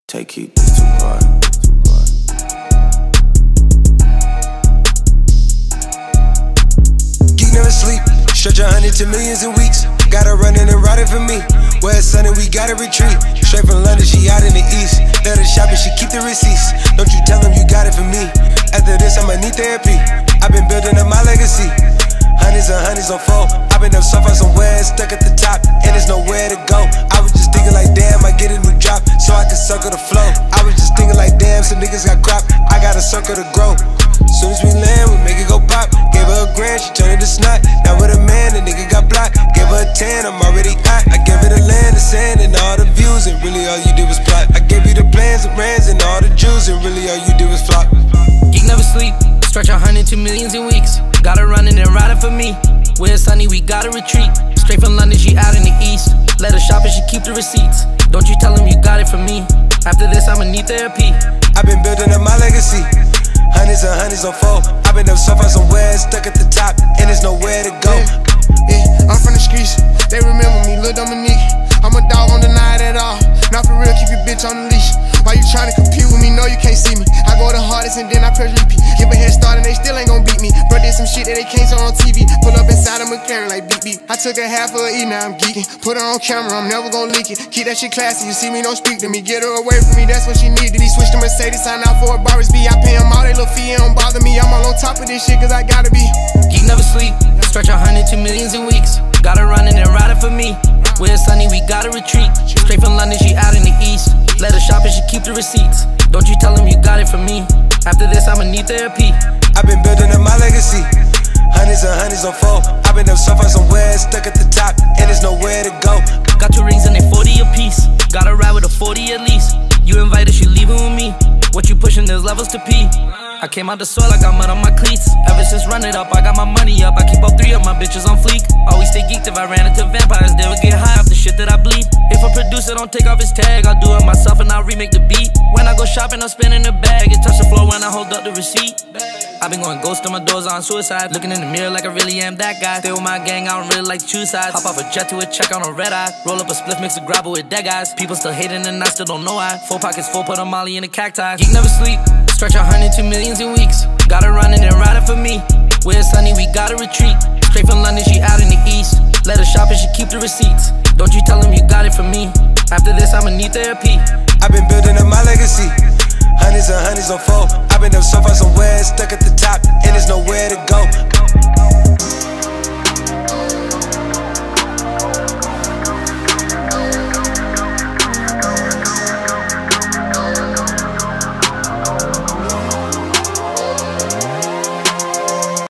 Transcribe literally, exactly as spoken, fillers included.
Take heat, this too hard. Geek never sleep, stretch a hundred to millions in weeks. Got her running and riding for me. Where it's sunny, we gotta retreat. Straight from London, she out in the east. Let her shop and she keep the receipts. Don't you tell them you got it for me. After this, I'ma need therapy. I've been building up my legacy. Hundreds and hundreds on four. I've been up so far somewhere, stuck at the top, and there's nowhere to go. I was just thinking like, damn, I get a new drop, so I can circle the flow. I was just thinking like, damn, some niggas got crop, I got a circle to grow. Soon as we land, we make it go pop. Gave her a grand, she turned it to snot. Now with a man, the nigga got blocked. Gave her a ten, I'm already hot. I gave her the land, the sand, and all the views, and really all you did was plot. I gave you the plans, the brands, and all the jewels, and really all you did was flop. Geek never sleep, stretch a hundred to millions in weeks. Got her running and riding for me. Where it's sunny, we gotta retreat. Straight from London, she out in the east. Let her shop and she keep the receipts. Don't you tell them you got it from me. After this, I'ma need therapy. I've been building up my legacy. Hundreds and hundreds on four. I've been up so far somewhere, stuck at the top, and there's nowhere to go. Yeah, yeah, I'm from the streets, they remember me, Lil Dominique. I'm a dog, won't deny it at all. Not for real, keep your bitch on the leash. Why you tryna compete with me? No, you can't see me. I go the hardest and then I press repeat. Give a head start and they still ain't gon' beat me. Bro did some shit that they can't show on T V. Pull up inside a McLaren like beep beep. I took a half of a E, now I'm geeking. Put her on camera, I'm never gon' leak it. Keep that shit classy, you see me, don't speak to me. Get her away from me, that's what she need. Did he switch to Mercedes, sign out for a Barber's B? I pay them all, they little fee, it don't bother me. I'm all on top of this shit cause I gotta be. Geek never sleep, stretch a hundred to millions in weeks. Got her running and riding for me. Where it's sunny, we gotta retreat. Straight from London, she out in the east. Let her shop and she keep the receipts. Don't you tell them you got it from me. After this, I'ma need therapy. I've been building up my legacy. Hundreds and hundreds on four. I've been up so far somewhere, stuck at the top, and there's nowhere to go. Got two rings and they forty apiece. Gotta ride with a forty at least. You invited, she leaving with me. What you pushing, there's levels to pee. I came out the soil, I got mud on my cleats. Ever since run it up, I got my money up. I keep all three of my bitches on fleek. Always stay geeked. If I ran into vampires, they would get high off the shit that I bleed. If a producer don't take off his tag, I'll do it myself and I'll remake the beat. When I go shopping, I'm spinning the bag. It touch the floor when I hold up the receipt. I've been going ghost on my doors on suicide. Looking in the mirror like I really am that guy. Stay with my gang, I don't really like to choose sides. Hop off a jet to a check on a red eye. Roll up a spliff, mix a grabber with dead guys. People still hating and I still don't know why. Four pockets full, put a molly in a cacti. Geek never sleep, stretch a hundred to millions in weeks. Got her running and riding for me. Where it's sunny, we gotta retreat. Straight from London, she out in the east. Let her shop and she keep the receipts. Don't you tell them you got it from me. After this, I'ma need therapy. I've been building up my legacy. Hundreds and hundreds on four. I've been up so far somewhere, stuck at the top,